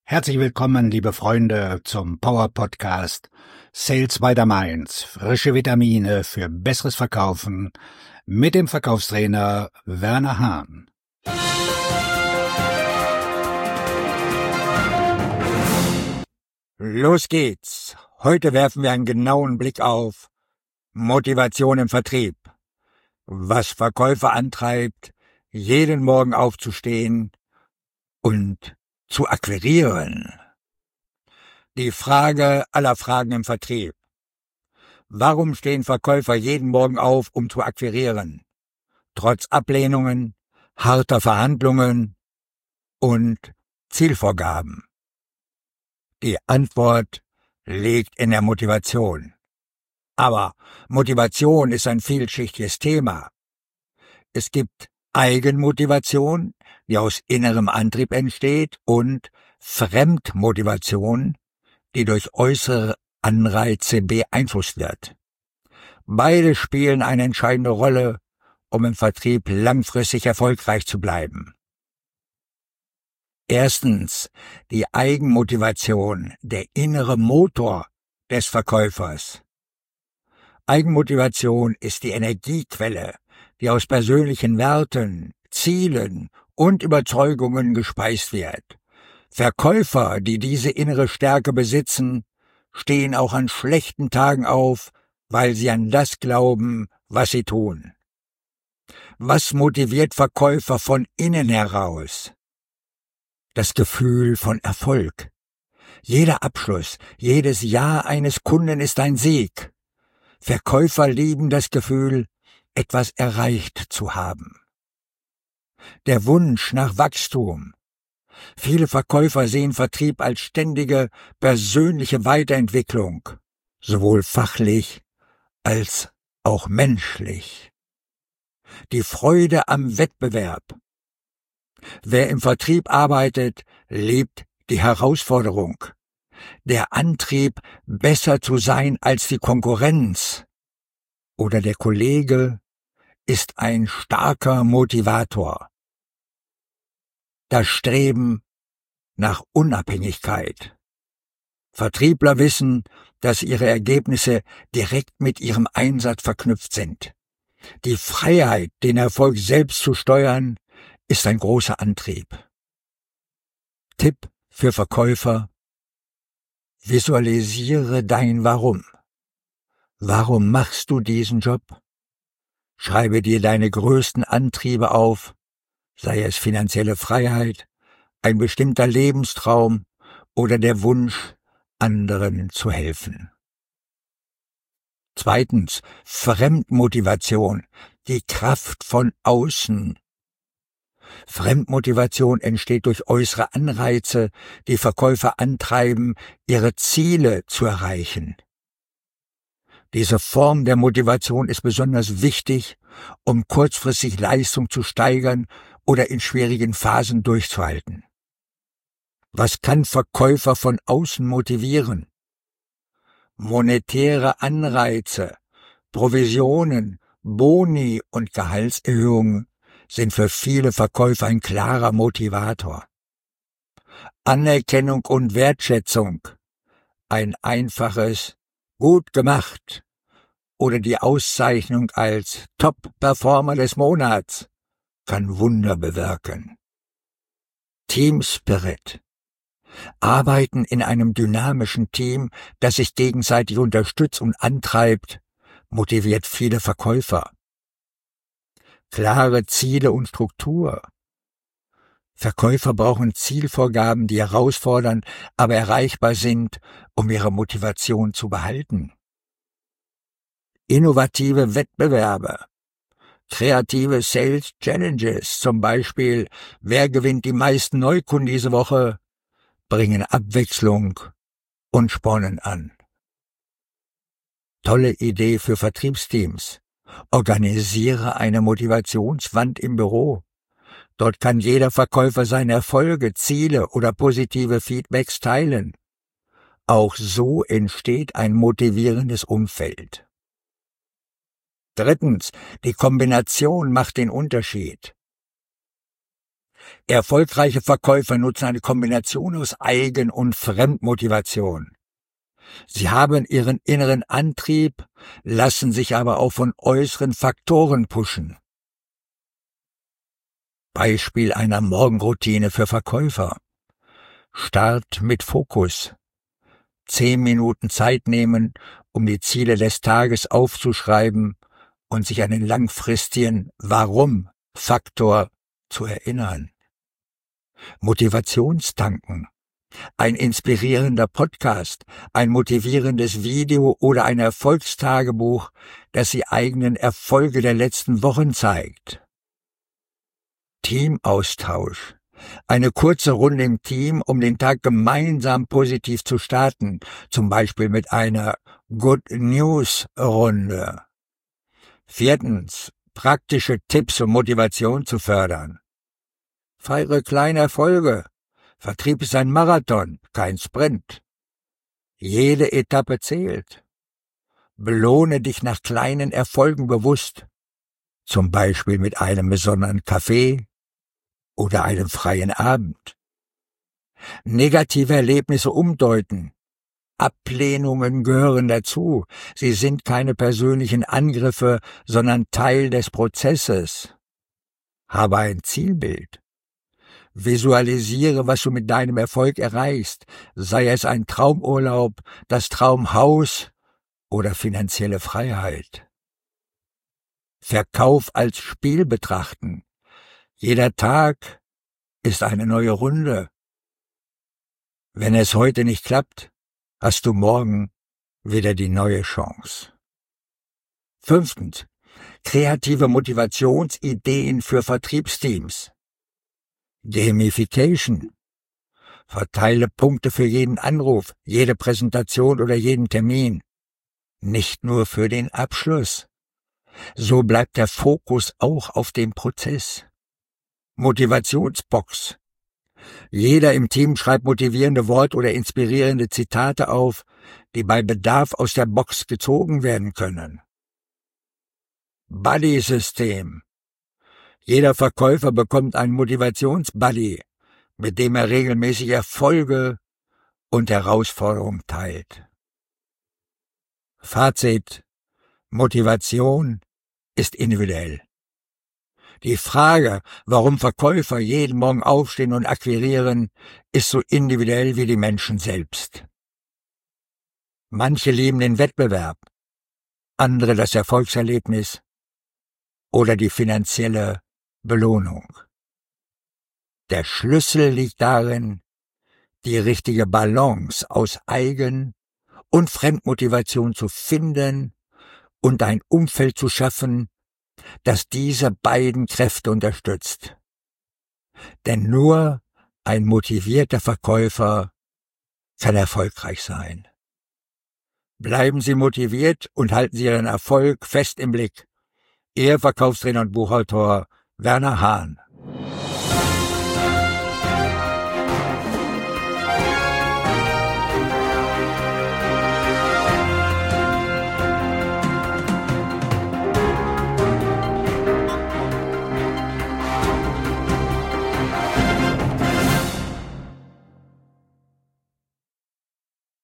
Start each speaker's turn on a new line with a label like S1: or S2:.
S1: Herzlich willkommen, liebe Freunde, zum Power Podcast Sales by the Mainz. Frische Vitamine für besseres Verkaufen mit dem Verkaufstrainer Werner Hahn.
S2: Los geht's. Heute werfen wir einen genauen Blick auf Motivation im Vertrieb. Was Verkäufer antreibt, jeden Morgen aufzustehen und zu akquirieren. Die Frage aller Fragen im Vertrieb. Warum stehen Verkäufer jeden Morgen auf, um zu akquirieren? Trotz Ablehnungen, harter Verhandlungen und Zielvorgaben. Die Antwort liegt in der Motivation. Aber Motivation ist ein vielschichtiges Thema. Es gibt Eigenmotivation, die aus innerem Antrieb entsteht, und Fremdmotivation, die durch äußere Anreize beeinflusst wird. Beide spielen eine entscheidende Rolle, um im Vertrieb langfristig erfolgreich zu bleiben. Erstens, die Eigenmotivation, der innere Motor des Verkäufers. Eigenmotivation ist die Energiequelle, die aus persönlichen Werten, Zielen und Überzeugungen gespeist wird. Verkäufer, die diese innere Stärke besitzen, stehen auch an schlechten Tagen auf, weil sie an das glauben, was sie tun. Was motiviert Verkäufer von innen heraus? Das Gefühl von Erfolg. Jeder Abschluss, jedes Ja eines Kunden ist ein Sieg. Verkäufer lieben das Gefühl, etwas erreicht zu haben. Der Wunsch nach Wachstum. Viele Verkäufer sehen Vertrieb als ständige persönliche Weiterentwicklung, sowohl fachlich als auch menschlich. Die Freude am Wettbewerb. Wer im Vertrieb arbeitet, lebt die Herausforderung. Der Antrieb, besser zu sein als die Konkurrenz oder der Kollege, ist ein starker Motivator. Das Streben nach Unabhängigkeit. Vertriebler wissen, dass ihre Ergebnisse direkt mit ihrem Einsatz verknüpft sind. Die Freiheit, den Erfolg selbst zu steuern, ist ein großer Antrieb. Tipp für Verkäufer: Visualisiere dein Warum. Warum machst du diesen Job? Schreibe dir deine größten Antriebe auf, sei es finanzielle Freiheit, ein bestimmter Lebenstraum oder der Wunsch, anderen zu helfen. Zweitens, Fremdmotivation, die Kraft von außen. Fremdmotivation entsteht durch äußere Anreize, die Verkäufer antreiben, ihre Ziele zu erreichen. Diese Form der Motivation ist besonders wichtig, um kurzfristig Leistung zu steigern oder in schwierigen Phasen durchzuhalten. Was kann Verkäufer von außen motivieren? Monetäre Anreize, Provisionen, Boni und Gehaltserhöhungen sind für viele Verkäufer ein klarer Motivator. Anerkennung und Wertschätzung, ein einfaches Gut gemacht oder die Auszeichnung als Top-Performer des Monats kann Wunder bewirken. Team Spirit. Arbeiten in einem dynamischen Team, das sich gegenseitig unterstützt und antreibt, motiviert viele Verkäufer. Klare Ziele und Struktur. Verkäufer brauchen Zielvorgaben, die herausfordernd, aber erreichbar sind, um ihre Motivation zu behalten. Innovative Wettbewerbe. Kreative Sales Challenges, zum Beispiel, wer gewinnt die meisten Neukunden diese Woche, bringen Abwechslung und spornen an. Tolle Idee für Vertriebsteams. Organisiere eine Motivationswand im Büro. Dort kann jeder Verkäufer seine Erfolge, Ziele oder positive Feedbacks teilen. Auch so entsteht ein motivierendes Umfeld. Drittens, die Kombination macht den Unterschied. Erfolgreiche Verkäufer nutzen eine Kombination aus Eigen- und Fremdmotivation. Sie haben ihren inneren Antrieb, lassen sich aber auch von äußeren Faktoren pushen. Beispiel einer Morgenroutine für Verkäufer. Start mit Fokus. 10 Minuten Zeit nehmen, um die Ziele des Tages aufzuschreiben und sich an den langfristigen Warum-Faktor zu erinnern. Motivationstanken. Ein inspirierender Podcast, ein motivierendes Video oder ein Erfolgstagebuch, das die eigenen Erfolge der letzten Wochen zeigt. Teamaustausch. Eine kurze Runde im Team, um den Tag gemeinsam positiv zu starten, zum Beispiel mit einer Good News Runde. 4. Praktische Tipps, um Motivation zu fördern. Feiere kleine Erfolge. Vertrieb ist ein Marathon, kein Sprint. Jede Etappe zählt. Belohne dich nach kleinen Erfolgen bewusst, zum Beispiel mit einem besonderen Kaffee oder einem freien Abend. Negative Erlebnisse umdeuten. Ablehnungen gehören dazu. Sie sind keine persönlichen Angriffe, sondern Teil des Prozesses. Habe ein Zielbild. Visualisiere, was du mit deinem Erfolg erreichst, sei es ein Traumurlaub, das Traumhaus oder finanzielle Freiheit. Verkauf als Spiel betrachten. Jeder Tag ist eine neue Runde. Wenn es heute nicht klappt, hast du morgen wieder die neue Chance. 5. Kreative Motivationsideen für Vertriebsteams. Gamification. Verteile Punkte für jeden Anruf, jede Präsentation oder jeden Termin. Nicht nur für den Abschluss. So bleibt der Fokus auch auf dem Prozess. Motivationsbox. Jeder im Team schreibt motivierende Worte oder inspirierende Zitate auf, die bei Bedarf aus der Box gezogen werden können. Buddy-System. Jeder Verkäufer bekommt einen Motivationsbuddy, mit dem er regelmäßig Erfolge und Herausforderungen teilt. Fazit: Motivation ist individuell. Die Frage, warum Verkäufer jeden Morgen aufstehen und akquirieren, ist so individuell wie die Menschen selbst. Manche lieben den Wettbewerb, andere das Erfolgserlebnis oder die finanzielle Belohnung. Der Schlüssel liegt darin, die richtige Balance aus Eigen- und Fremdmotivation zu finden und ein Umfeld zu schaffen, das diese beiden Kräfte unterstützt. Denn nur ein motivierter Verkäufer kann erfolgreich sein. Bleiben Sie motiviert und halten Sie Ihren Erfolg fest im Blick. Ihr Verkaufstrainer und Buchautor Werner Hahn.